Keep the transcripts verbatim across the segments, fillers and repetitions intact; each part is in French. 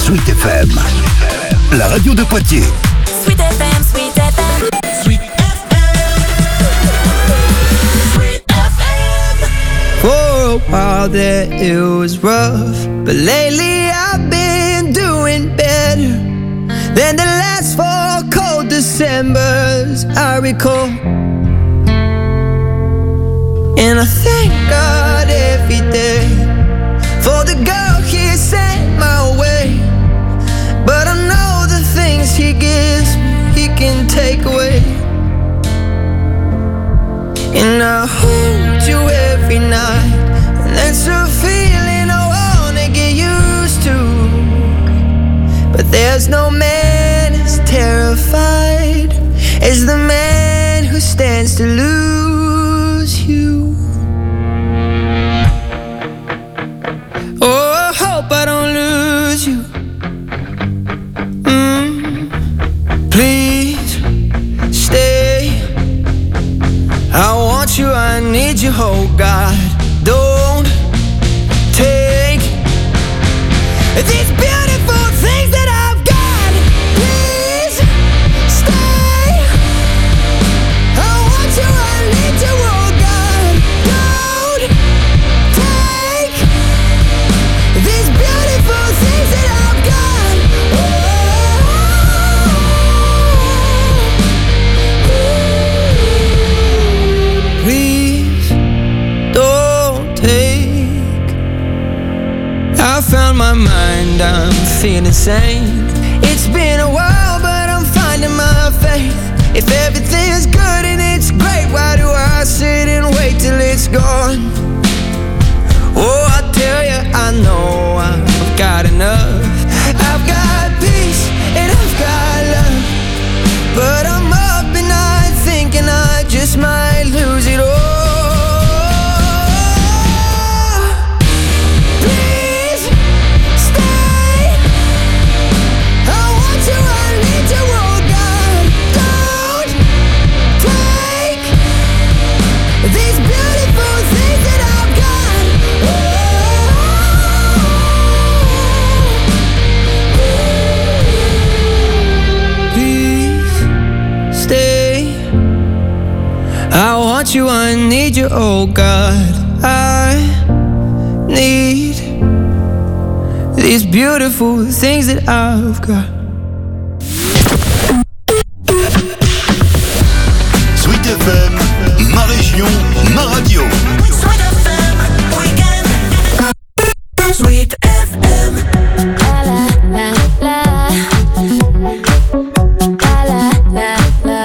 Sweet F M, la radio de Poitiers. Sweet F M, Sweet F M. Sweet F M. Sweet F M. For a while there it was rough, but lately I've been doing better than the last four cold Decembers I recall. And I thank God every day for the girl He sent my way. But I know the things He gives me, He can take away. And I hold you every night, and that's a feeling I wanna get used to. But there's no man as terrified as the man who stands to lose you. Oh, I hope I don't lose you. Mm, please stay. I want you, I need you, oh God. Don't take these beautiful things that I've got. Please stay. I want you, I need you, oh God. Don't take these beautiful things that I've got. Oh, please don't take. I found my mind, I'm feeling sane. It's been a while, but I'm finding my faith. If everything's good and it's great, why do I sit and wait till it's gone? Oh, I tell you, I know I've got enough. I've got peace and I've got love, but I'm up at night thinking I just might lose it all. Please stay. I want you, I need you, oh God. Don't take these beautiful things that I've got. Please stay. I want you, I need you, oh God. I need these beautiful things that I've got. Sweet F M, ma région, ma radio. Sweet F M, weekend. Sweet F M. La la la la. La la la la.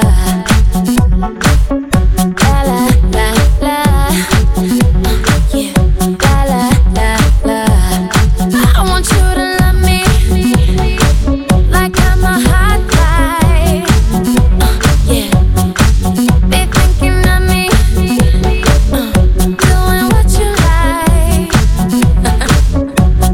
La la la la. Yeah. La la la la. I want you to love me like I'm a hot guy. Uh, yeah. Be thinking of me, uh, doing what you like.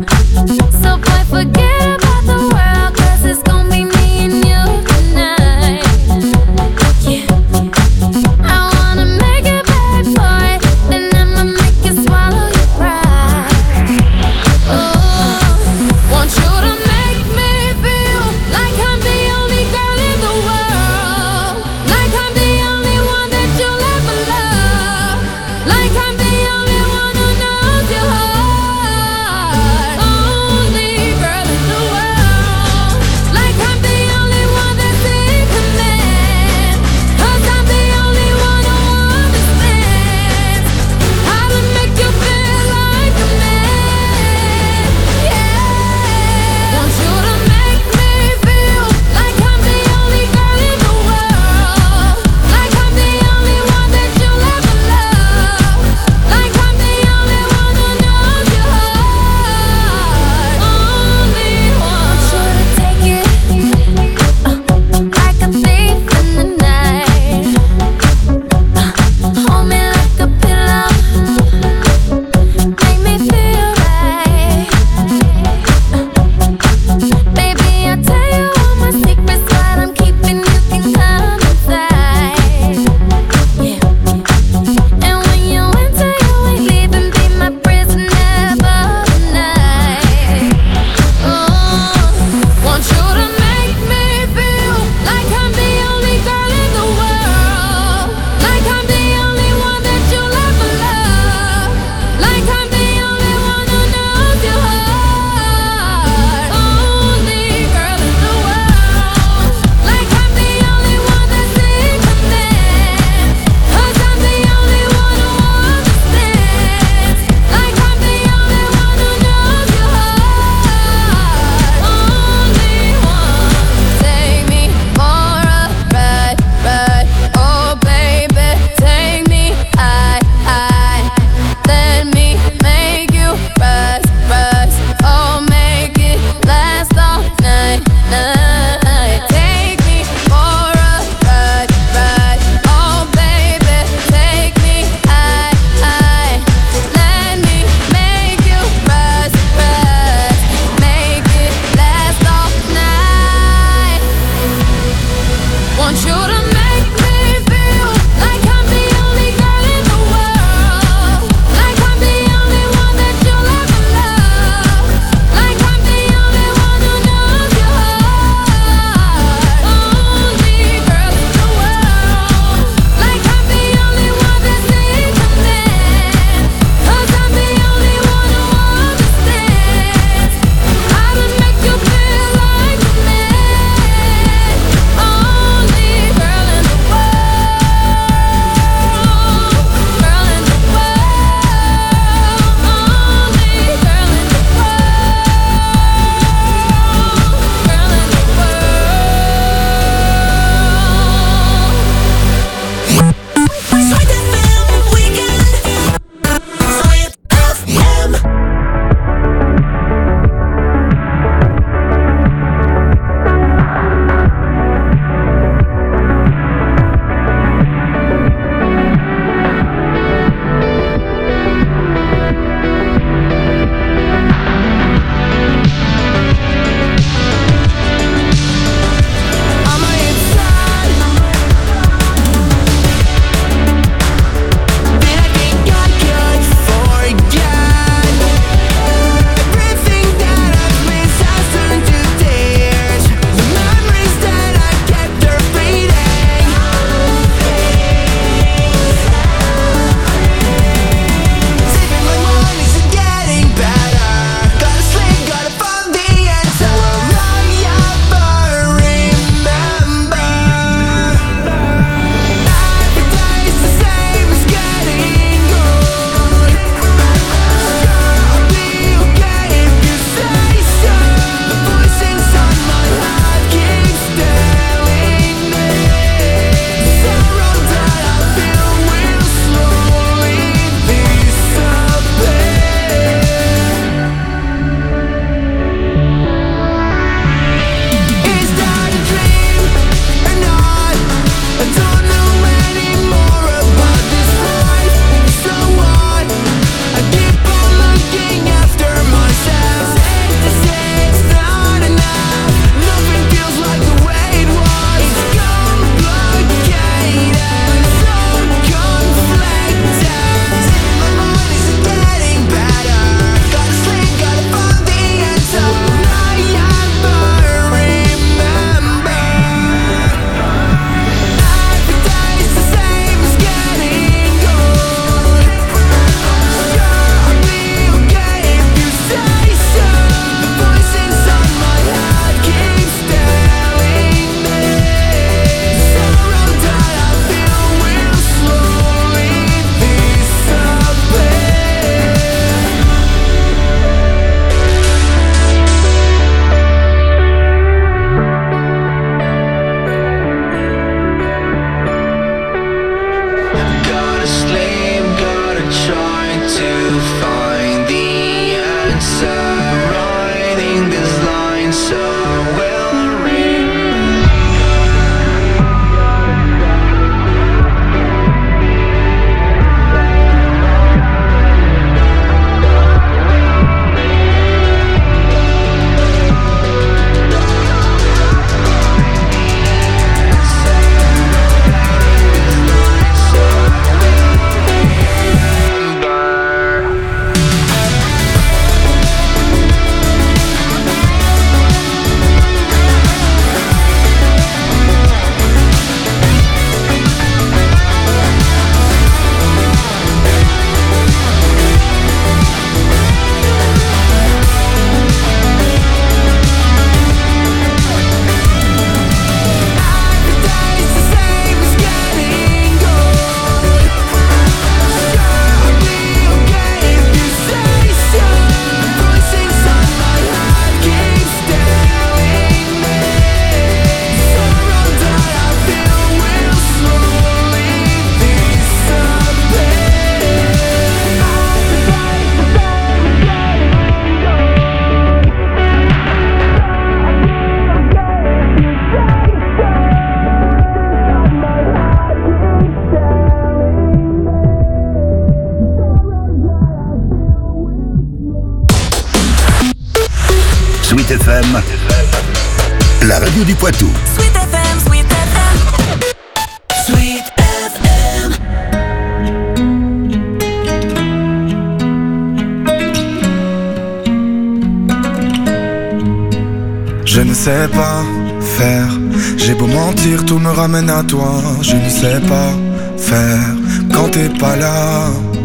Sweet F M, la radio du Poitou. Sweet F M, Sweet F M, Sweet F M. Je ne sais pas faire, j'ai beau mentir, tout me ramène à toi. Je ne sais pas faire quand t'es pas là.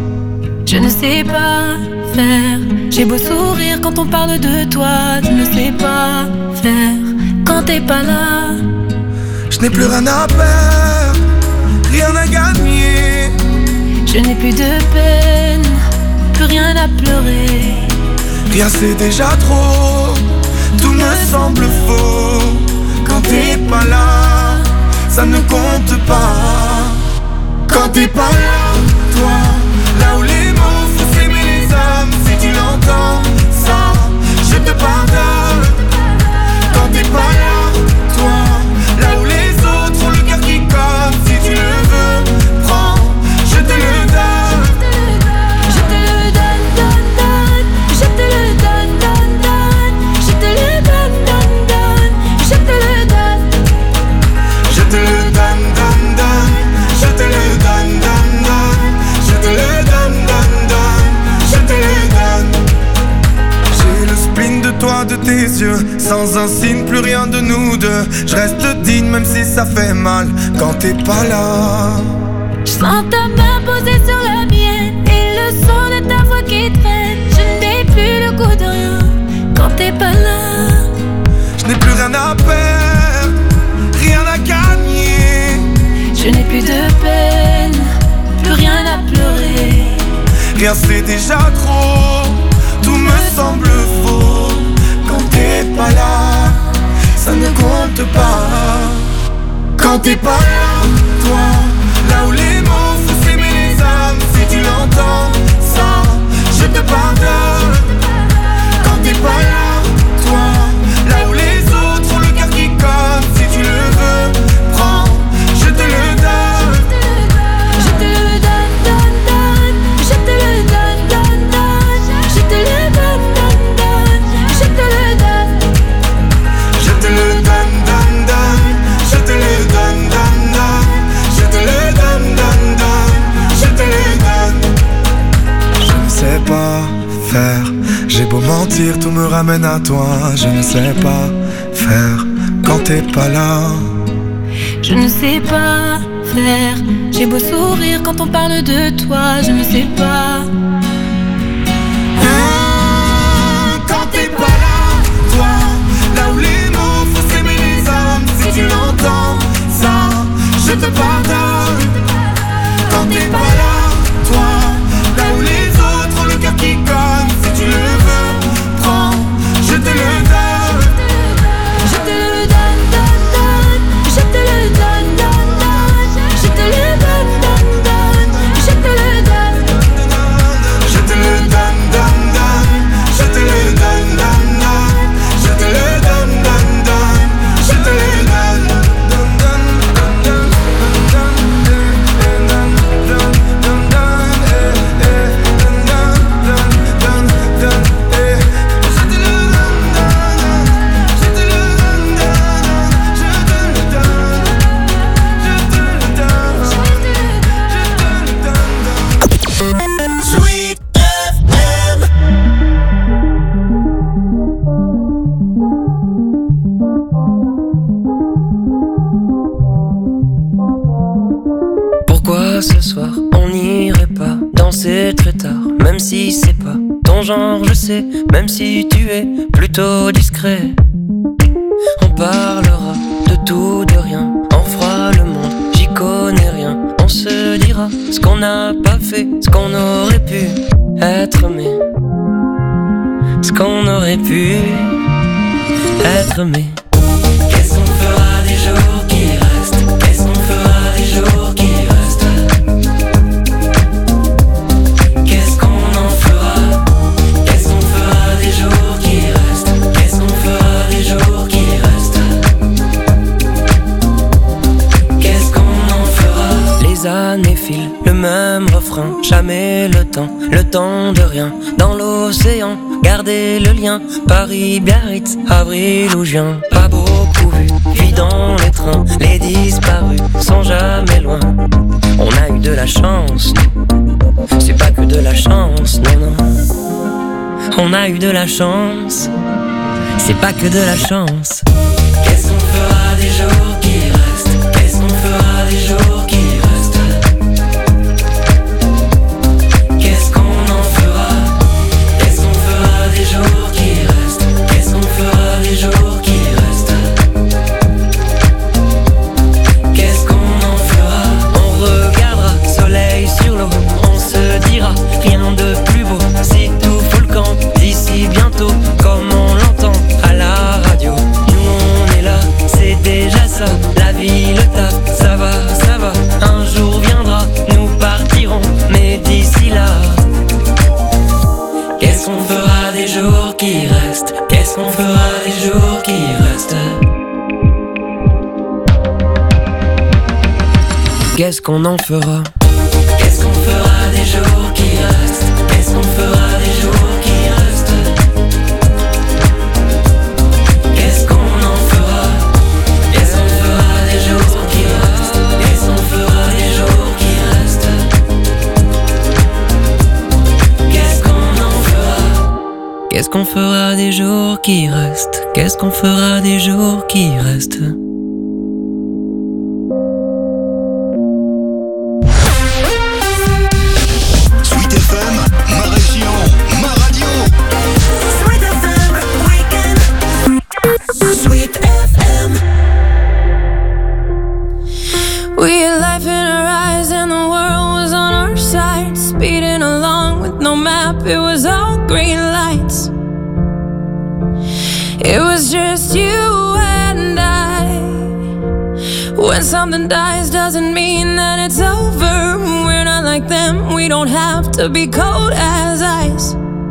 Je ne sais pas faire, j'ai beau sourire quand on parle de toi. Je ne sais pas faire quand t'es pas là. Je n'ai plus rien à perdre, rien à gagner. Je n'ai plus de peine, plus rien à pleurer. Rien c'est déjà trop, tout me semble faux. Quand t'es pas là, ça ne compte pas. Quand t'es pas là, toi, là où les mots font s'aimer les hommes. Si tu l'entends, ça, je te pardonne. Quand t'es pas là, toi, là où les autres ont le cœur qui colle. Si tu le veux, prends, je te le donne. Je te le donne, donne, donne. Je te le donne, donne, donne. Je te le donne, donne, donne. Je te le donne. Je te le donne, donne, donne. Je te le donne, donne, donne. Je te le donne, donne, donne. Je te le donne. J'ai le spleen de toi, de tes yeux. Sans un signe, plus rien de nous deux. Je reste digne même si ça fait mal quand t'es pas là. Je sens ta main posée sur la mienne et le son de ta voix qui traîne. Je n'ai plus le goût de rien quand t'es pas là. Je n'ai plus rien à perdre, rien à gagner. Je n'ai plus de peine, plus rien à pleurer. Rien c'est déjà trop, tout me semble faux. Quand t'es pas là, ça ne compte pas. Quand t'es pas là, toi, là où les mots font s'aimer les hommes. Si tu l'entends, ça, je te pardonne. Quand t'es pas là, toi, là où les autres ont le cœur qui colle. Si tu le veux, prends, je te le donne. Je te le donne, donne, donne. Je te le donne, donne, donne. Je te le donne, donne, donne. Je te le donne. Je te le donne, donne, donne. Je te le donne, donne, donne. Je te le donne, donne, donne. Je te le donne. Je ne sais pas faire, j'ai beau mentir, tout me ramène à toi. Je ne sais pas faire quand t'es pas là. Je ne sais pas faire, j'ai beau sourire quand on parle de toi. Je ne sais pas. Ah, quand t'es pas là, toi, là où les mots font s'aimer les hommes. Si tu l'entends, ça, je te pardonne. Quand t'es pas là, toi, là où les autres ont le cœur qui colle. Si tu le veux, prends, je te le donne. Je te le donne, donne, donne. Je te le donne, donne, donne. Je te le donne, donne, donne. Je te le donne. même si c'est pas ton genre, je sais, même si tu es plutôt discret. On parlera de tout, de rien, on fera le monde, j'y connais rien. On se dira ce qu'on n'a pas fait, ce qu'on aurait pu être, mais ce qu'on aurait pu être, mais qu'est-ce qu'on fera des jours qui restent? Qu'est-ce qu'on fera des jours qui restent? Qu'est-ce qu'on en fera? Qu'est-ce qu'on fera des jours qui restent? Qu'est-ce qu'on fera des jours qui restent? Qu'est-ce qu'on en fera? Les années filent, le même refrain, jamais le temps, le temps de rien. Dans l'océan, gardez le lien, Paris, Biarritz, avril ou juin. Pas beaucoup vu, puis dans les trains, les disparus sont jamais loin. On a eu de la chance, nous. C'est pas que de la chance, non, non. On a eu de la chance, c'est pas que de la chance. Qu'est-ce qu'on fera des jours qui restent? Qu'est-ce qu'on fera des jours qui restent? Qu'est-ce qu'on en fera? Qu'est-ce qu'on fera des jours qui restent? Qu'est-ce qu'on fera des jours qui restent? Qu'est-ce qu'on en fera? On regardera soleil sur l'eau, on se dira rien de plus beau. Si tout fout le camp d'ici bientôt, comme on l'entend à la radio. Nous on est là, c'est déjà ça. La vie, le taf, ça va, ça va. Un jour viendra, nous partirons, mais d'ici là, qu'est-ce qu'on fera des jours qui restent? Qu'est-ce qu'on fera des jours qui restent? Qu'est-ce qu'on en fera? Qu'est-ce qu'on fera des jours qui restent? Qu'est-ce qu'on fera des jours qui restent? Qu'est-ce qu'on en fera? Qu'est-ce qu'on fera des jours qui restent? Qu'est-ce qu'on fera des jours qui restent? Qu'est-ce qu'on en fera? Qu'est-ce qu'on fera des jours qui restent? Qu'est-ce qu'on fera des jours qui restent? Sweet F M, ma région, ma radio. Sweet F M Weekend. Sweet F M. We had life in our eyes and the world was on our side. Speeding along with no map, it was all green lights. It was just you and I. When something dies doesn't mean that it's over. We're not like them, we don't have to be cold as ice.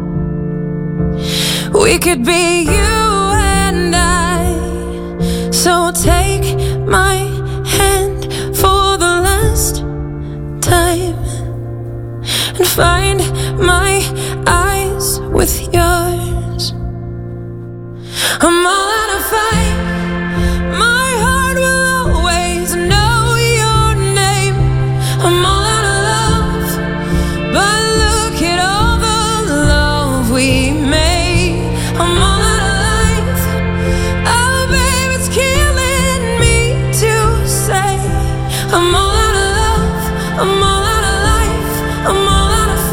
We could be you and I. So take my hand for the last time and find my eyes with yours. I'm all out of fight. My heart will always know your name. I'm all out of love, but look at all the love we made. I'm all out of life. Oh, babe, it's killing me to say. I'm all out of love. I'm all out of life. I'm all out of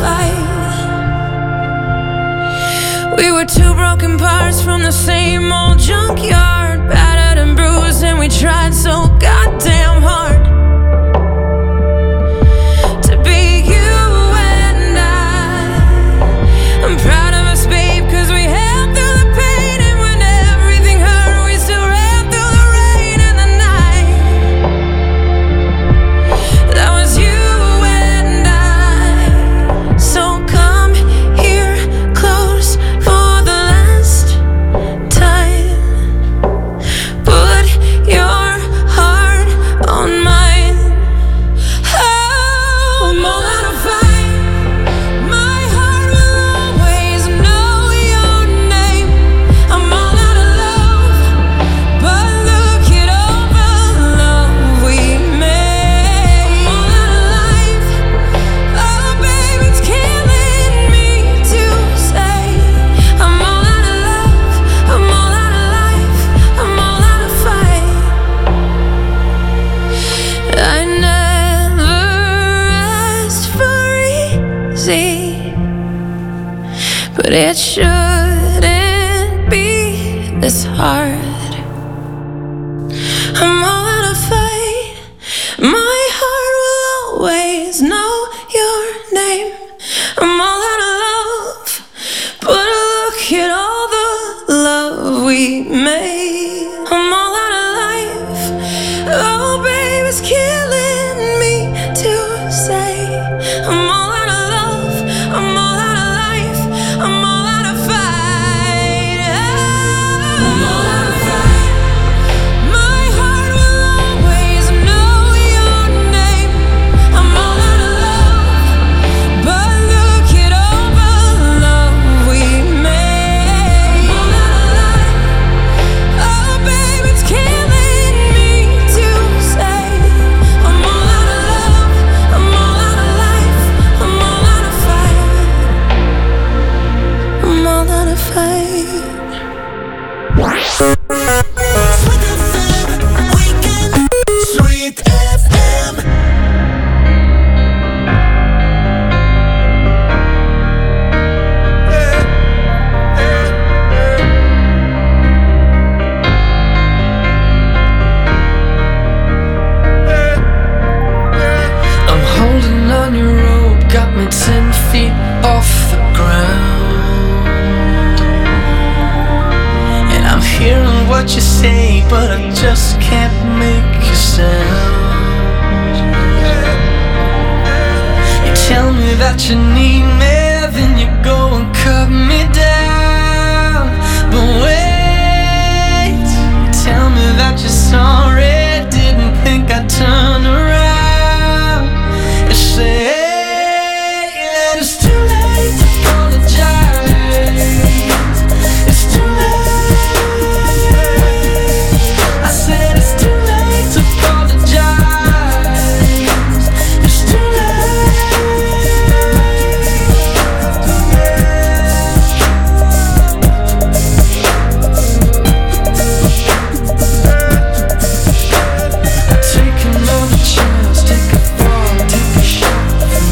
fight. We were two broken parts from the same old junkyard, battered and bruised, and we tried so goddamn hard to be you and I. I'm proud of us, babe, cause we held through the pain, and when everything hurt, we still ran through the rain and the night. That was you and I. So come here close for the last time. Put your heart heart. I'm all out of fight. My heart will always know your name. I'm all out of love, but look at all the love we made. I'm all out of life. Oh, baby, it's killing me to say. I'm all out of love. I'm all out of life. I'm all out of fight. Oh, I'm all out of fight. My heart will always know your name. I'm all out of love, but look at all the love we made. I'm all out of life. Oh, baby, it's killing me to say. I'm all out of love. I'm all out of life. I'm all out of fight. I'm all out of fight. Sweet F M Weekend. Sweet F M. I'm holding on your rope, got me ten feet off the ground. And I'm hearing what you say, but I just can't make a sound. You tell me that you need me, then you go and cut me down. But wait, you tell me that you're sorry, didn't think I'd turn around. You say that it's too late to apologize. It's too late. I said it's too late to apologize. It's too Take another chance, take a fall, take a shot from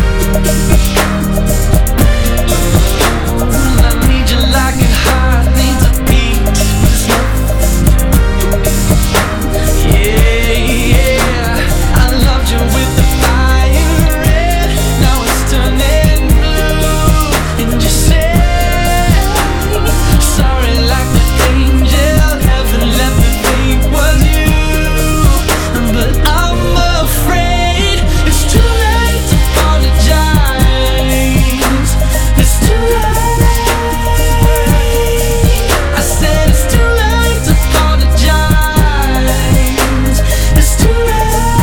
you. I need you like a heart needs a beat. There's nothing. Yeah, yeah. I loved you with the fire red. Now it's turning blue. And you say sorry like the angel. Heaven let me think was you. But I'm afraid it's too late to apologize. It's too late. I said it's too late to apologize. It's too late.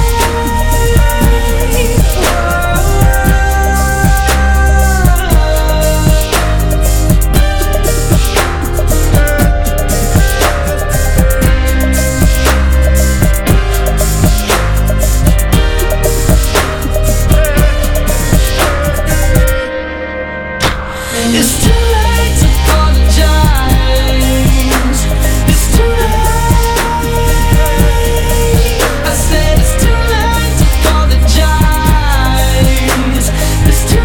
It's too late to apologize. It's too late. I said it's too late to apologize. It's too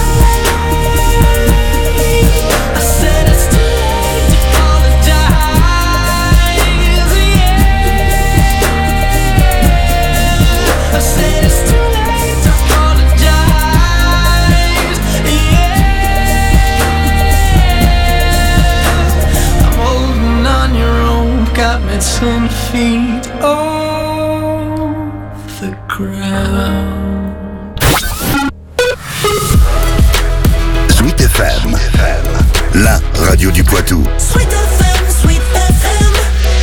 late. I said it's too late to apologize. Yeah. I said it's too late to apologize. Yeah. I'm holding on your rope, got me ten feet off the ground. Sweet F M, la radio du Poitou. Sweet F M, Sweet F M.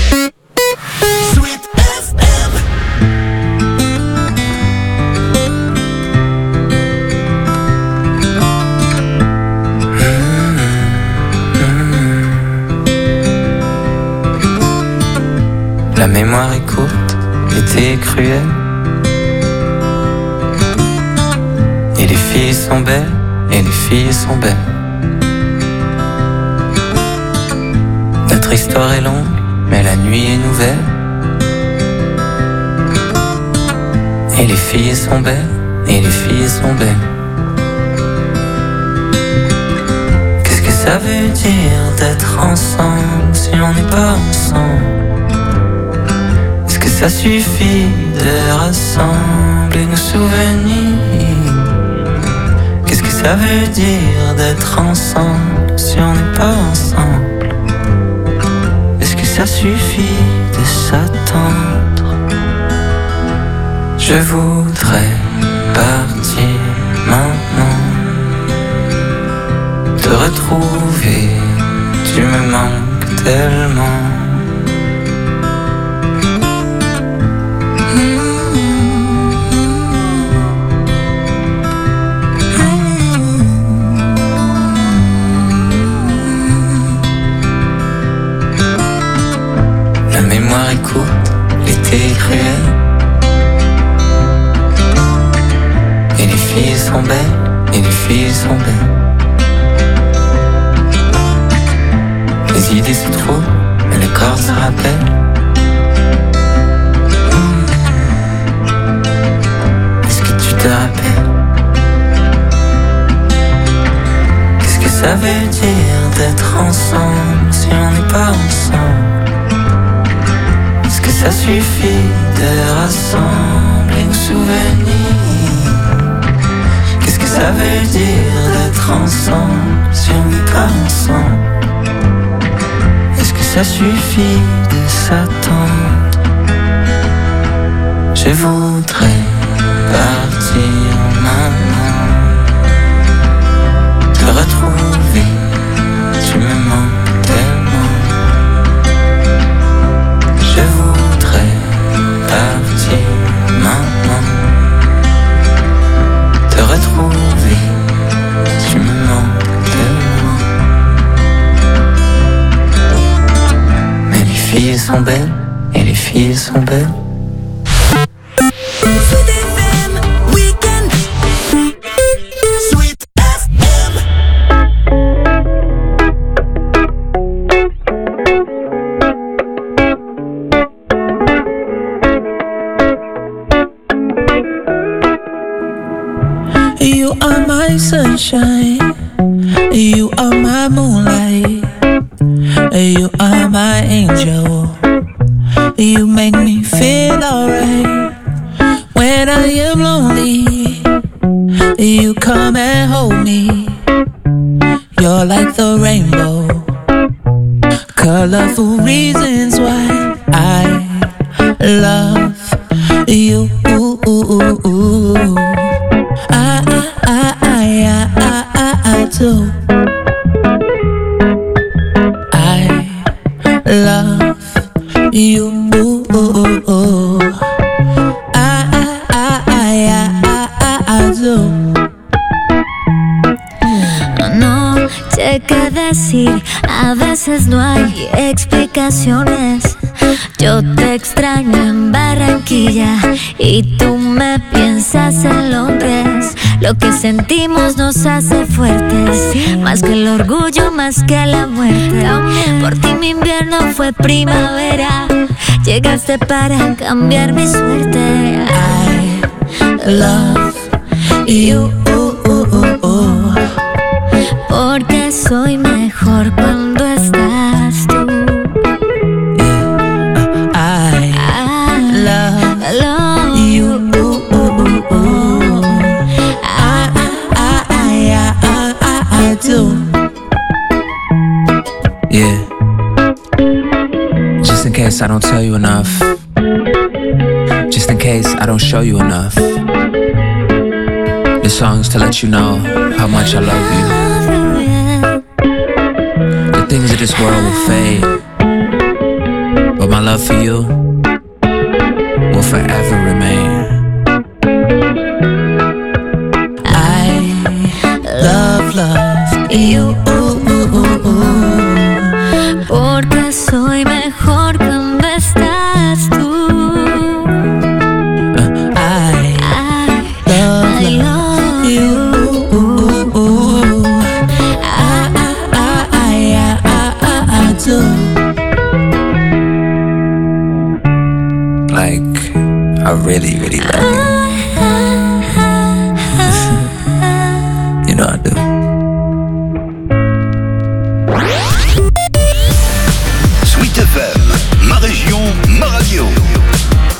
Sweet F M. La mémoire est courte, l'été est cruel. Et les filles sont belles, et les filles sont belles. Notre histoire est longue, mais la nuit est nouvelle. Et les filles sont belles, et les filles sont belles. Qu'est-ce que ça veut dire d'être ensemble si on n'est pas ensemble? ça suffit de rassembler nos souvenirs? Qu'est-ce que ça veut dire d'être ensemble si on n'est pas ensemble? Est-ce que ça suffit de s'attendre? Je voudrais partir maintenant, te retrouver, tu me manques tellement. La mémoire est courte, l'été est cruel, et les filles sont belles, et les filles sont belles. Les idées se trouvent, mais le corps se rappelle. Est-ce que tu te rappelles? Qu'est-ce que ça veut dire d'être ensemble si on n'est pas ensemble? Est-ce que ça suffit de rassembler nos souvenirs? Qu'est-ce que ça veut dire d'être ensemble si on n'est pas ensemble? Est-ce que ça suffit de s'attendre? Je voudrais partir maintenant, te retrouver, tu me manques tellement. Je voudrais partir maintenant, te retrouver, tu me manques tellement. Mais les filles sont belles, et les filles sont belles. Sweet F M Weekend. Sweet F M. You are my sunshine, you are my moonlight, you are my angel. You make me feel alright. When I am lonely, you come and hold me. You're like the rainbow, colorful reasons why I love you. I, I, I, I, I, I do. I love you. I, I, I, I, I, I do. No sé qué decir, a veces no hay explicaciones. Yo te extraño en Barranquilla y tú me piensas en Londres. Lo que sentimos nos hace fuertes, más que el orgullo, más que la muerte. Por ti mi invierno fue primavera, llegaste para cambiar mi suerte. I love you. Porque soy mejor cuando estás tú. I, I love, love you. I, I, I, I, I, I do. Yeah. Just in case I don't tell you enough, just in case I don't show you enough, this song's to let you know how much I love you. The things of this world will fade, but my love for you will forever remain. I love, love you. Porque soy mejor cuando estás tú. I I, love, I love you. I, I, I, I, I, I do. Like, I really, really love you. You know I do. Sweet F M, ma région, ma radio.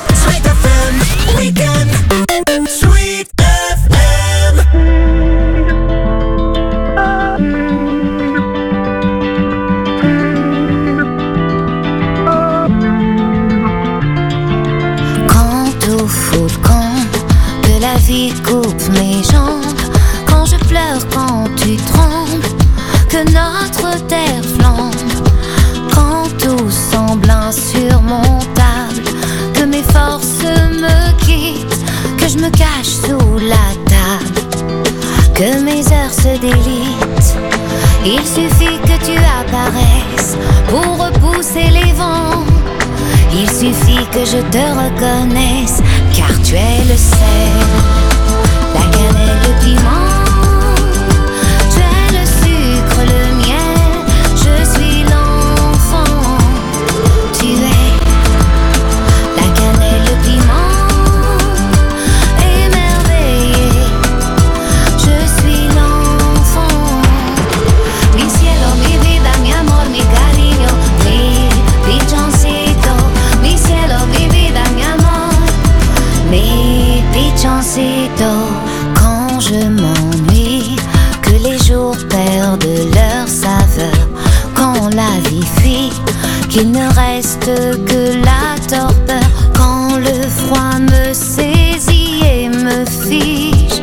cache sous la table, que mes heures se délitent. Il suffit que tu apparaisses pour repousser les vents. Il suffit que je te reconnaisse, car tu es le sel, la cannelle, le piment. Tu es le sucre, le miel, je suis l'enfant. Tu es la cannelle, le piment, émerveillé. Je suis l'enfant. Mi cielo, mi vida, mi amor, mi cariño, mi pichoncito. Mi cielo, mi vida, mi amor, mi pichoncito. Quand je m'ennuie, que les jours perdent leur saveur, quand la vie fuit, qu'il ne reste que la torpeur, quand le froid me saisit et me fige,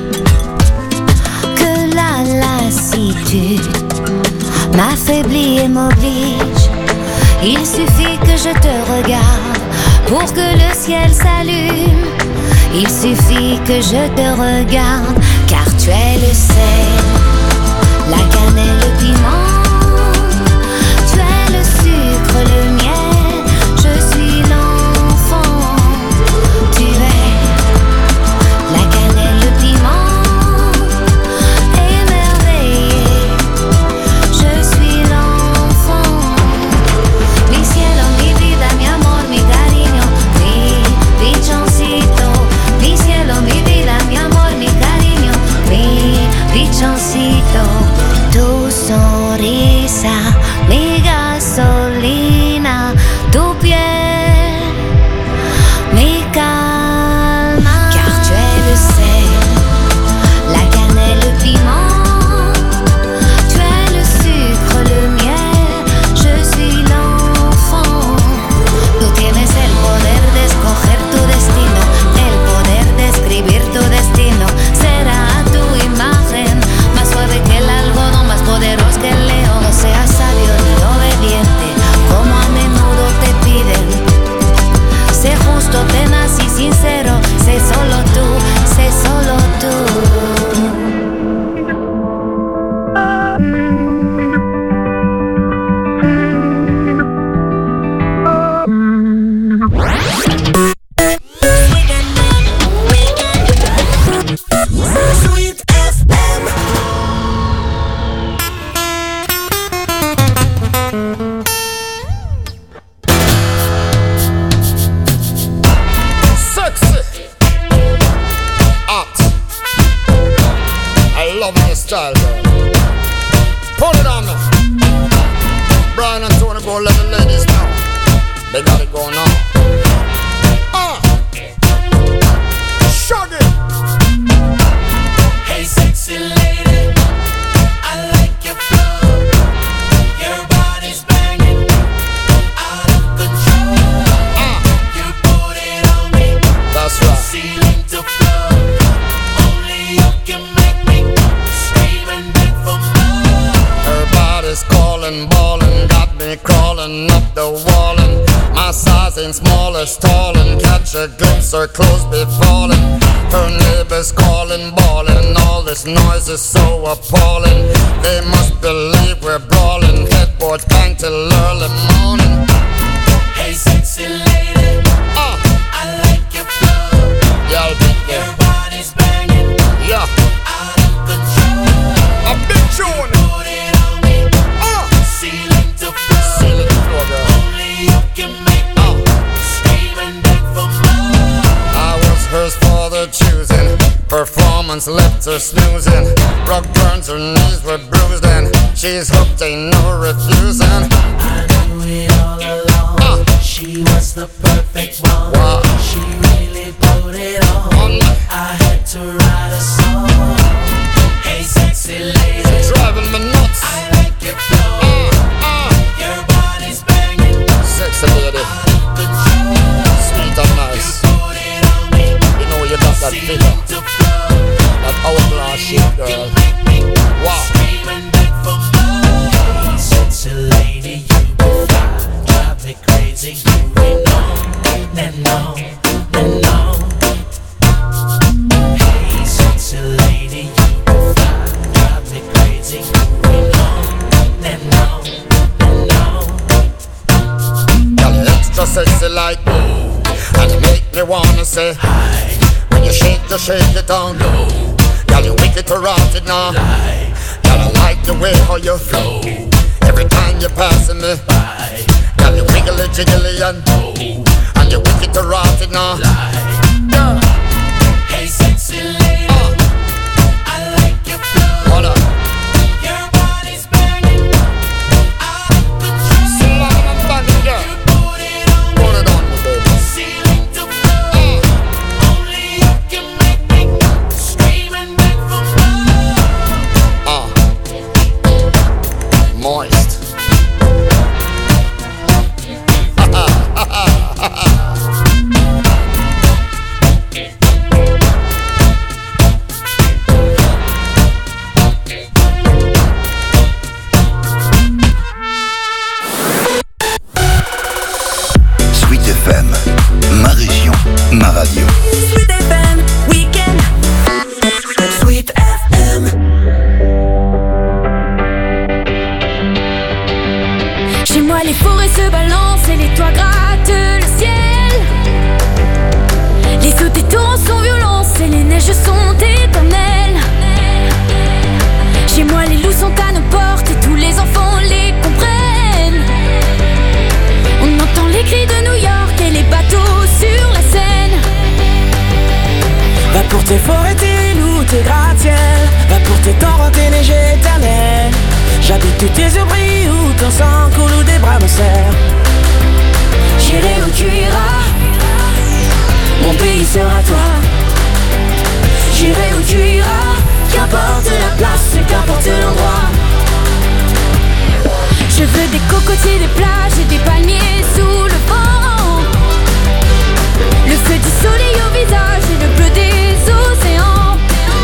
que la lassitude m'affaiblit et m'oblige. Il suffit que je te regarde pour que le ciel s'allume. Il suffit que je te regarde, car tu es le sel, la cannelle, le piment. Tu es le sucre, le miel, je suis l'enfant. Tu es la cannelle, le piment, émerveillé. Je suis l'enfant. Mi cielo, mi vida, mi amor, mi cariño, mi pichoncito. Mi cielo, mi vida, mi amor, mi cariño, mi pichoncito. Tu sonrisa, mi gasolina, tu piel, mi calma. Car tu es le sel, la cannelle, le piment. Tu es le sucre, le miel, je suis l'enfant. Tú tienes el poder de escoger tu destino, el poder de escribir tu destino. Será tu imagen, más suave que el algodón, más poderoso que el león. No seas sabio ni obediente, como a menudo te piden. Sé justo, tenaz y sincero, sé solo tú, sé solo tú. Sweet F M. Sexy, hot. I love your style, girl. Pull it on me. Brian and Tony, go let the ladies know. They got it going on. Uh. Shug it. Hey, sexy lady, I like your flow. Your body's banging, out of control. Uh. You put it on me, That's right. ceiling to floor. Only you can make me scream and beg for more. Her body's calling, ballin', got me crawling up the wall, and my size ain't small as tall, and catch a glimpse, her clothes be falling. Her neighbors calling, bawling, all this noise is so appalling. They must believe we're brawling, headboard bang till early morning. Hey, sexy lady, Uh, I like your flow. yeah, I'll be Your there. body's banging, Yeah, out of control. a big tune. Put it on me, Uh, ceiling to floor. ceiling to floor, girl. Only you can make me Uh, scream and beg for more. I was hers for the choosing. Performance left her snoozing. Rug burns, her knees were bruised, and she's hooked, ain't no refusing. I knew it all along. Uh. She was the perfect one. Wow. She really put it on. On me. I had to write a song. Hey, sexy lady, Driving me nuts. I like your flow. Uh, uh, Your body's banging, sexy lady, out of control. sweet and nice. Put it on me, You know you got that figure, ceiling to floor. that hourglass shape, girl. You make me Wow. scream and beg for more. Hey, sexy lady, sexy like oh, and you make me wanna say hi. When you shake, you shake it down low. Girl, you wicked to rot it now. Girl, I like the way how you flow. Every time you're passing me by. Girl, you wiggly jiggly and oh, and you wicked to rot it now. Yeah. Hey, sexy lady, uh. I like your flow. Hold up. Your body's burning out of control. So long and banging, girl. You put it on Put me, it on me, baby. ceiling to floor. Uh. Only you can make me scream and beg for more. Uh. Moist. Sweet F M, ma région, ma radio. Sweet F M, weekend. Sweet F M. Chez moi les forêts se balancent et les toits grattent le ciel. Les eaux des torrents sont violentes et les neiges sont éternelles. Chez moi les loups sont à nos portes et tous les enfants les comprennent. On entend les cris de New York et les bateaux sur la Seine. Va pour tes forêts, tes loups, tes gratte-ciel. Va pour tes torrents, tes neiges éternelles. J'habite où tes yeux brillent, où ton sang coule, où des bras me serrent. J'irai où tu iras, Mon pays sera toi. j'irai où tu iras, Qu'importe la place, qu'importe l'endroit. je veux des cocotiers, des plages et des palmiers sous le vent. Le feu du soleil au visage et le bleu des océans.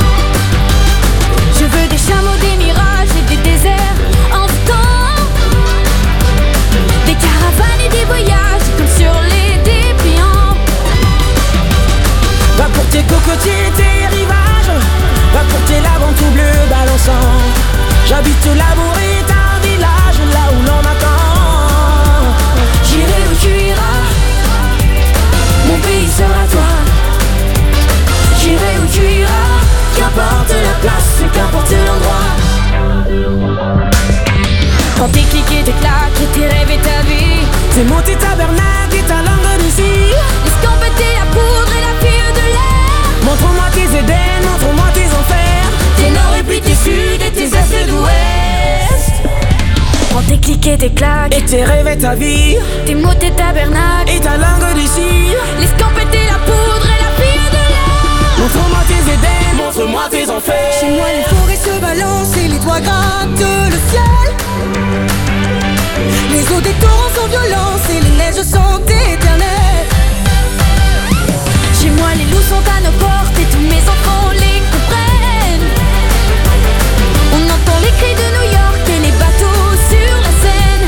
Je veux des chameaux, des mirages et des déserts en tout temps. Des caravanes et des voyages comme sur les dépliants. Va pour tes cocotiers, tes rivages. Va pour tes laves en tout bleu balançant. J'habite au labour et un village là où l'on m'attend. J'irai où tu iras, Mon pays sera toi. j'irai où tu iras, Qu'importe la place, qu'importe l'endroit. quand tes clics et tes claques et tes rêves et ta vie. Tes mots, tes tabernacles et ta langue de cire. Escampetez la poudre et la fille de l'air. Montre-moi tes Éden, montre-moi tes enfers. Tes nord et puis tes sud et tes est et d'ouest. Quand tes clics et tes claques Et tes rêves et ta vie. tes mots, tes tabernacles. Et ta langue de cire. L'escampetez la poudre et la fille de l'air. Montre-moi tes Éden, montre-moi tes enfers. Chez moi les forêts se balancent et les toits grattent le ciel. Les eaux des torrents sont violentes et les neiges sont éternelles. Chez moi les loups sont à nos portes et tous mes enfants les comprennent. On entend les cris de New York et les bateaux sur la Seine.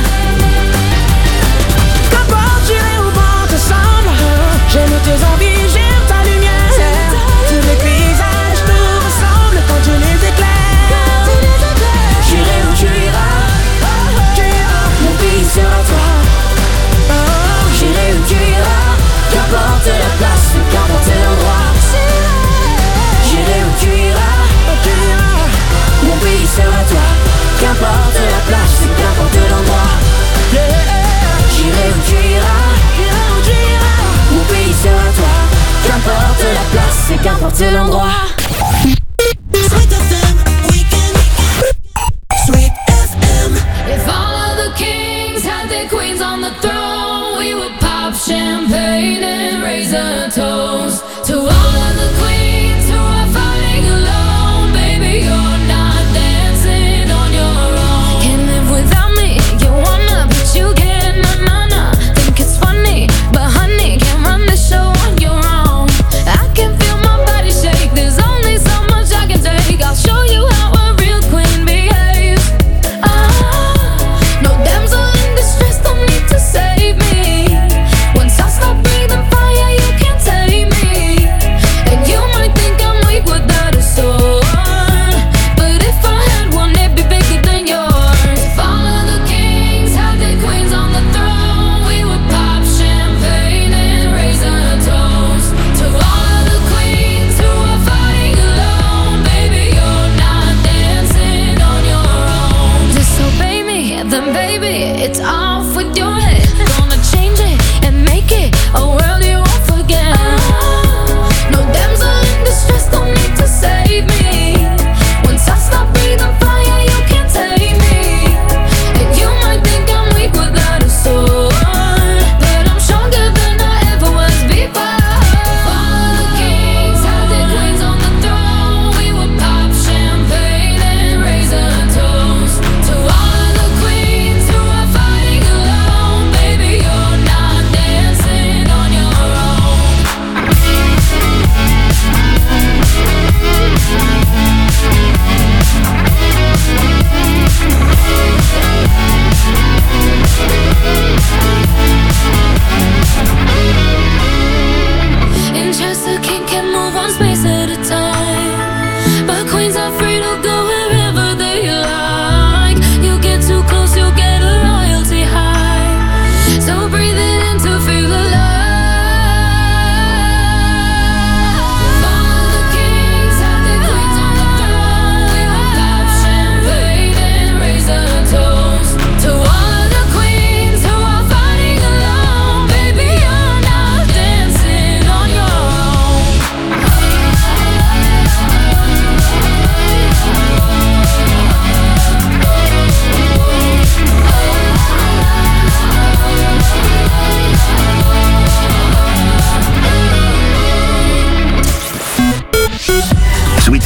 Qu'importe, j'irai où bon te semble. J'aime tes envies, j'aime ta lumière. Tous les paysages te ressemblent quand je les éclaire. J'irai où tu iras, Mon pays sera toi. j'irai où tu iras, Qu'importe la place, qu'importe l'endroit. j'irai où tu iras, Mon pays sera toi. Qu'importe la place, qu'importe l'endroit. j'irai où tu iras, Mon pays sera toi. Qu'importe la place, et qu'importe l'endroit. Sweet F M, weekend. Sweet F M. If all of the kings had their queens on the throne, we would pop champagne and raise a toast to all of the queens who are fighting alone. Baby, you're not dancing on your own. Can't live without me, you wanna, but you can't. Nah, nah, nah. Think it's funny, but honey, can't run the show on your own. I can feel my body shake. There's only so much I can take. I'll show you how a real queen behaves. Ah, no damsel in distress, don't need to save me. Once I stop breathing fire, you can't take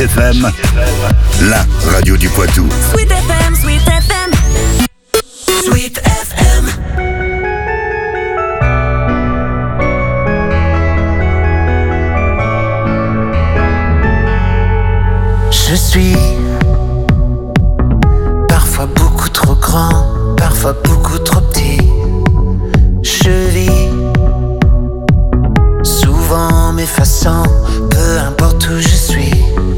F M, la radio du Poitou. Sweet F M, Sweet F M. Sweet F M. Je suis parfois beaucoup trop grand, parfois beaucoup trop petit. Je vis souvent m'effaçant, peu importe où je suis.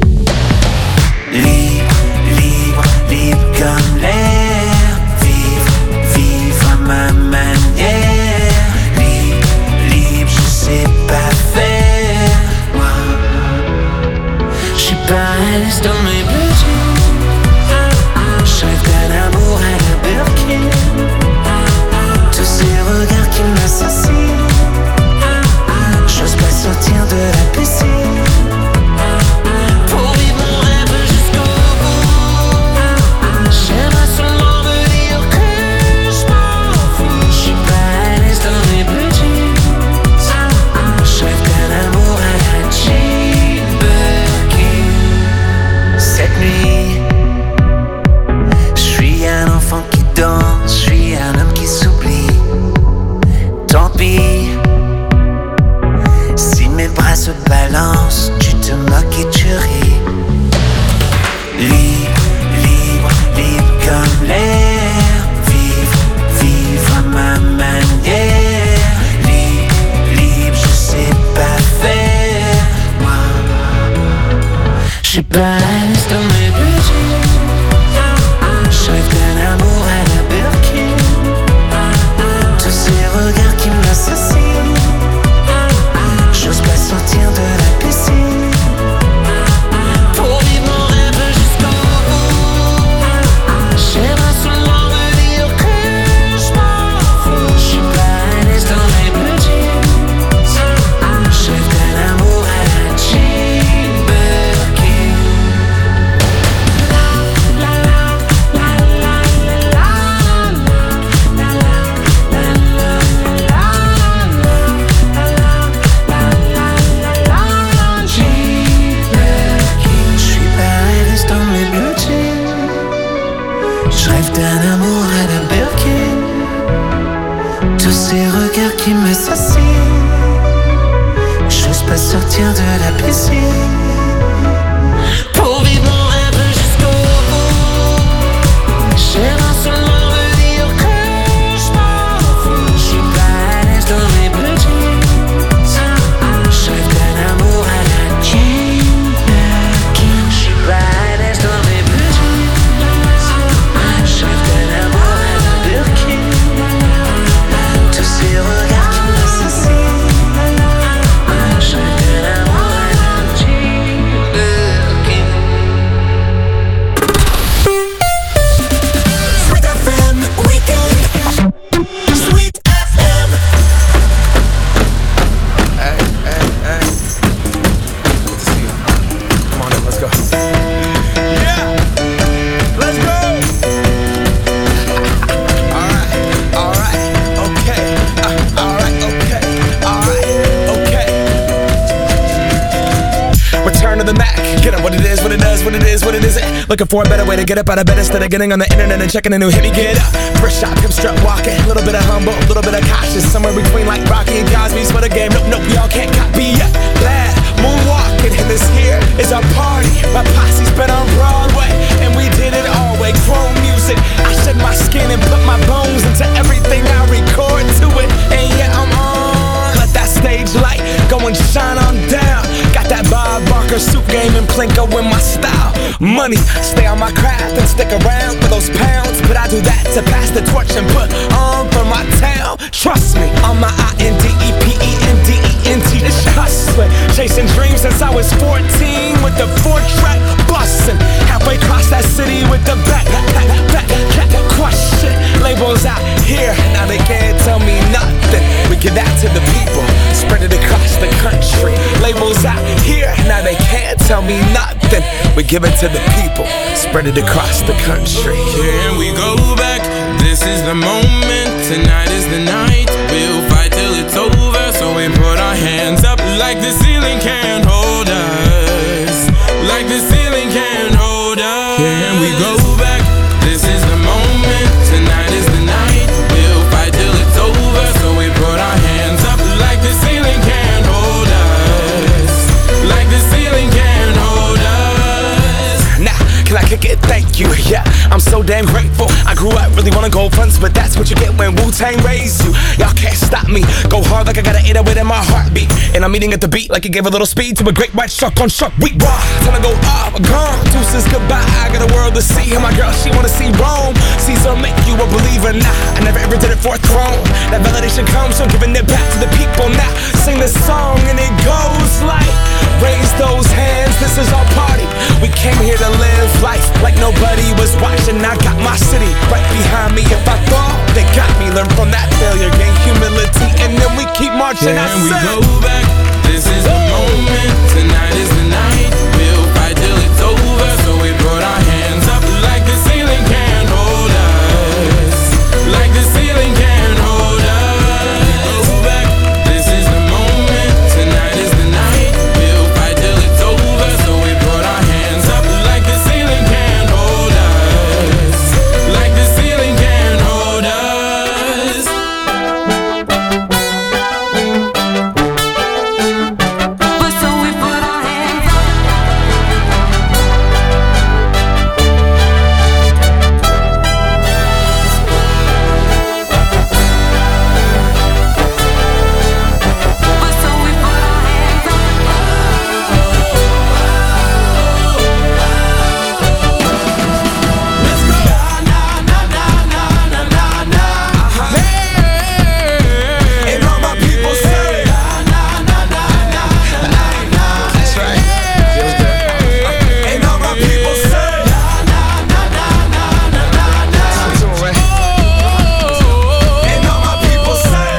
Libre, libre, libre comme l'air. Vivre, vivre à ma manière. Libre, libre, je sais pas faire. Moi, je suis pas à l'aise dans mes budgets. Je rêve d'un amour à la Birkin. Tous ces regards qui m'assassinent. J'ose pas sortir de la piscine. Pour vivre mon rêve jusqu'au bout. J'aimerais seulement me dire que je m'en fous. Je suis pas à l'aise dans mes budgets. Je rêve d'un amour à la Jane Birkin. Cette nuit, je suis un enfant qui danse. Je suis un homme qui s'oublie. Tant pis si mes bras se balancent, tu te moques et tu ris. Libre, libre, libre comme l'air. Vivre, vivre à ma manière. Libre, libre, je sais pas faire. Moi, je suis pas à l'aise dans mes budgets. Je rêve d'un amour à la Birkin. Tous ces regards qui m'assassinent. J'ose pas sortir de la piscine. Pour vivre mon rêve jusqu'au bout. J'aimerais seulement me dire que je m'en fous. Je suis pas à l'aise dans mes budgets. Je rêve d'un amour à la Jane Birkin. Je rêve d'un amour à la Birkin. Tous ces regards qui m'assassinent. J'ose pas sortir de la piscine. Pour vivre mon rêve jusqu'au bout. J'aimerais seulement me dire que je m'en fous. Je suis pas à l'aise dans mes budgets. Je rêve d'un amour à la Jane Birkin. Je suis pas à l'aise dans mes budgets. Je rêve d'un amour à la Birkin. Tous ces regards qui m'assassinent. Je rêve d'un amour à la Jane Birkin. Sweet F M Weekend. Sweet F M. Hey, hey, hey. Good to see you. Come on in, let's go. Yeah! Let's go! Alright, alright, okay. Uh, alright, okay. Alright, okay. Return to the Mac. Get up what it is, what it does, what it is, what it isn't. Looking for a better way to get up out of bed instead of getting on the internet and checking a new hit. Me get up. First shot, come strut walking. A little bit of humble, a little bit of cautious. Somewhere between like Rocky and Cosby's for the game. Nope, nope, y'all can't copy yet. Glad moonwalking, and this here is our party. My posse's been on Broadway, and we did it all way. Chrome music. I shed my skin and put my bones into everything I record to it. And yeah, I'm on. Let that stage light go and shine on down. Got that Bob Barker suit game and Plinko in my style. Money, stay on my craft and stick around for those pounds. But I do that to pass the torch and put on for my town. Trust me, on my I N D E P E N D E N T. This hustling, chasing dreams since I was fourteen with the four track bustin'. Halfway across that city with the back, back, back, back, question. Labels out here, now they can't tell me nothing. We give that to the people, spread it across the country. Labels out here, now they can't tell me nothing. We give it to the people, spread it across the country. Here we go back, this is the moment, tonight is the night. We'll fight till it's over, so we put our hands up like the ceiling can't hold us. Like the ceiling Wu-Tang raised you. Y'all can't stop me. Go hard like I got an eight oh eight in my heartbeat. And I'm eating at the beat like it gave a little speed to a great white shark on shark week. Raw, time to go up, gone. Deuces goodbye. I got a world to see. And my girl, she wanna see Rome. Caesar make you a believer. Nah, I never ever did it for a throne. That validation comes from giving it back to the people. Now sing this song and it goes like, raise those hands, this is our party. We came here to live life like nobody was watching. I got my city right behind me. If I fall, they got me. Learn from that failure, gain humility, and then we keep marching. Can I we said, go back? This is the moment. Tonight is the night. We'll fight till it's over. So we put our hands up like the ceiling can't hold us. Like the ceiling can't hold us. Go back. This is the moment. Tonight is the night. We'll fight till it's over. So we put our hands up like the ceiling can't hold us. Like the ceiling can't hold us. But so we put our hands up. But so we put our hands up. and all my people say, that's right. And all my people say, and all my people say,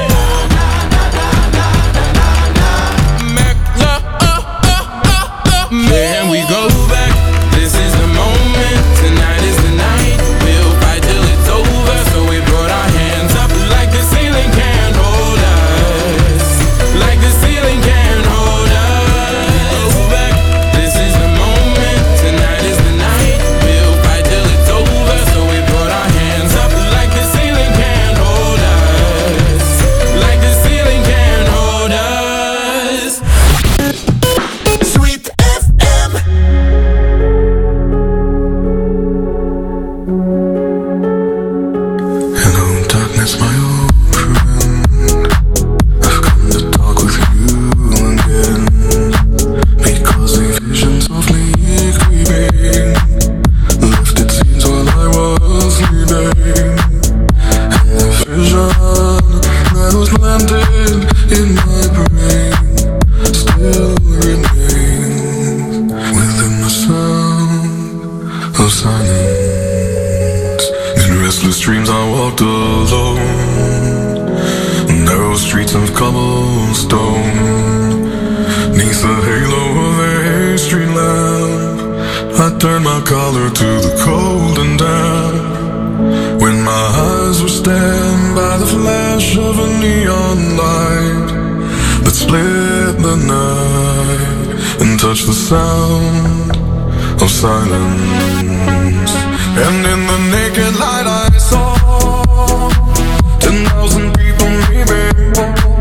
Can we go back? This is the moment. Tonight is the night. We'll fight till it's over. So we put our hands up like the ceiling can't hold us. Like the ceiling can't hold us. Go back. This is the moment. Tonight is the night. We'll fight till it's over. So we put our hands up like the ceiling can't hold us. Like the ceiling can't hold us. Sweet F M. Hello, darkness, my old friend. I've come to talk with you again. Because a vision softly creeping left its scenes while I was sleeping. And the vision that was planted in my brain still remains within the sound of silence. In restless dreams I walked alone, narrow streets of cobblestone. Neath the halo of a street lamp, I turned my collar to the cold and damp. When my eyes were stabbed by the flash of a neon light that split the night and touched the sound of silence. And in the naked light I saw ten thousand people maybe.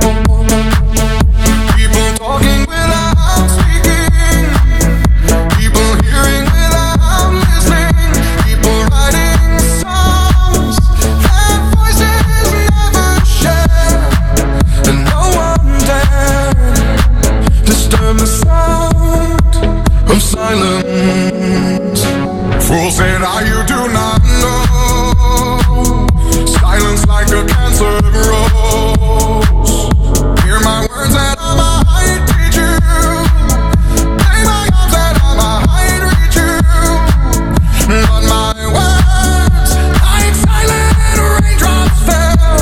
People talking without speaking. People hearing without listening. People writing songs that voices never share. And no one dared disturb the sound of silence. Fool said, "Ah, you do not know. Silence like a cancer grows. Hear my words that I might teach you. Lay my arms that I might reach you. But my words, like silent raindrops fell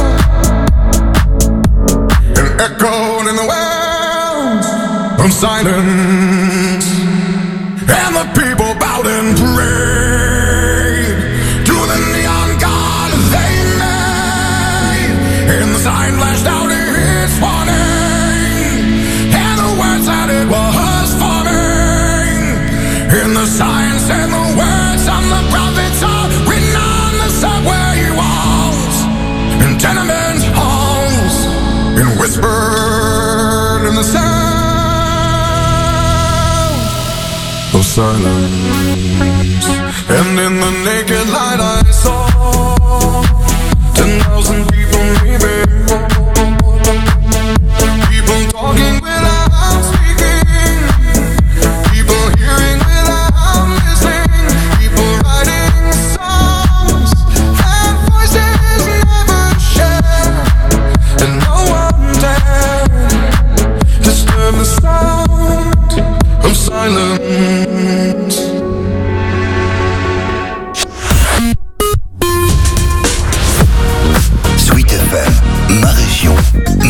and echoed in the wells of silence. And the people bowed and prayed to the neon god they made. And the sign flashed out its warning, and the words that it was forming. And the sign said the words on the prophets are written on the subway walls and tenement halls, and whispered in the sound of silence. And in the naked light I saw ten thousand people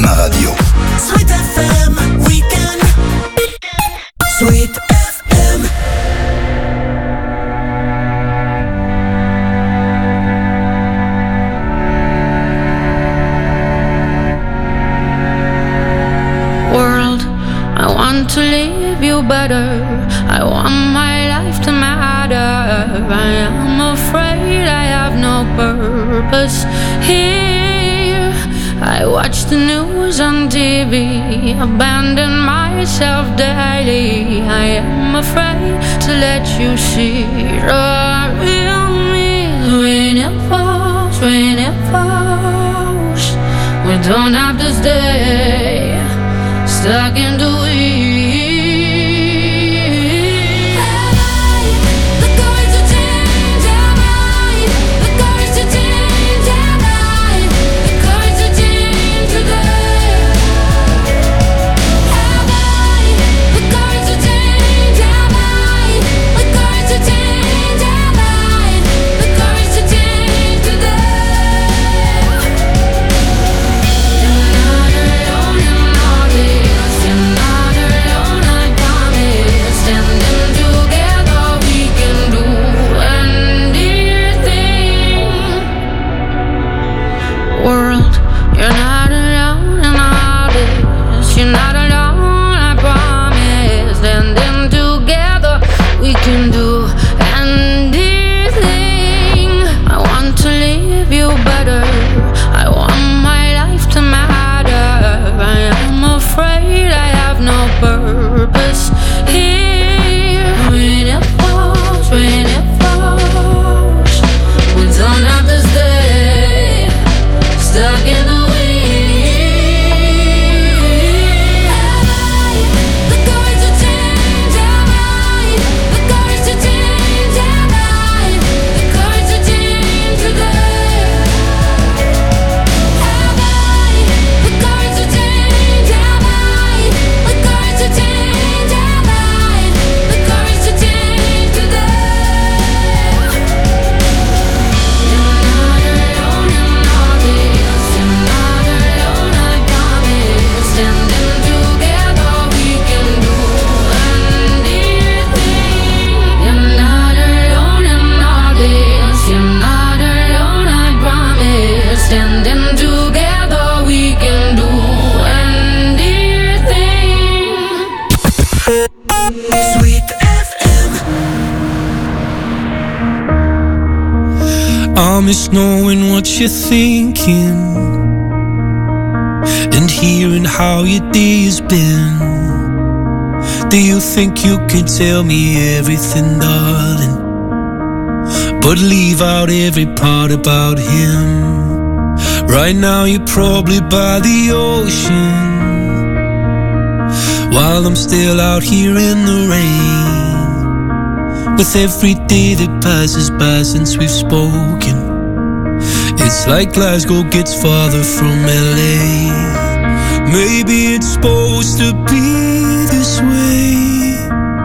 ma radio. Sweet F M Weekend. Sweet F M. World, I want to leave you better. I want my life to matter. I am afraid I have no purpose here. I watch the news on T V, abandon myself daily. I am afraid to let you see the real me. When it falls, when it falls, we don't have to stay stuck in the weeds. I miss knowing what you're thinking and hearing how your day has been. Do you think you can tell me everything, darling, but leave out every part about him? Right now you're probably by the ocean, while I'm still out here in the rain. With every day that passes by since we've spoken, it's like Glasgow gets farther from L A. Maybe it's supposed to be this way,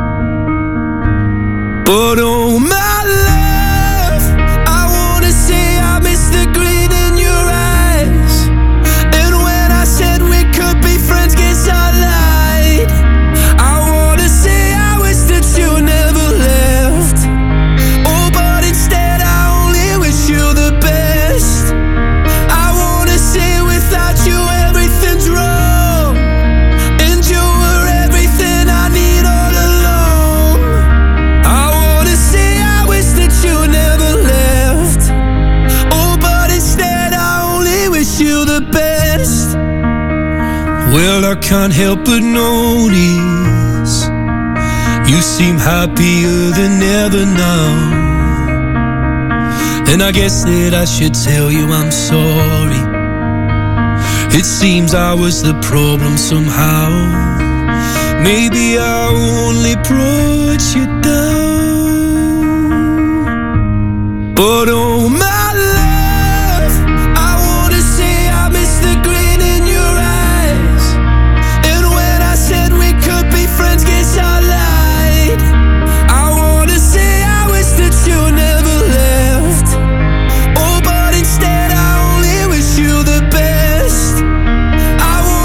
but oh my love, I wanna say I miss the grin in your eyes. And when I said we could be friends, guess I lied. I wanna say I wish that you never left. Oh, but instead I only wish you the best. I wanna say without you everything's wrong, and you were everything I need all along. I wanna say I wish that you never left. Oh, but instead I only wish you the best. Well, I can't help but notice you seem happier than ever now, and I guess that I should tell you I'm sorry. It seems I was the problem somehow. Maybe I only brought you down, but oh my love, I wanna say I miss the grin in your eyes. And when I said we could be friends, guess I lied. I wanna say I wish that you never left. Oh, but instead I only wish you the best. I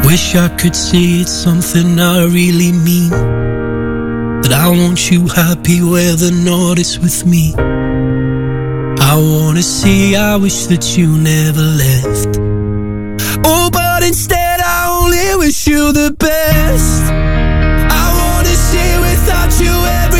Wish I could say it's something I really mean, that I want you happy whether or not it's with me. I wanna say I wish that you never left. Oh, but instead I only wish you the best. I wanna say without you every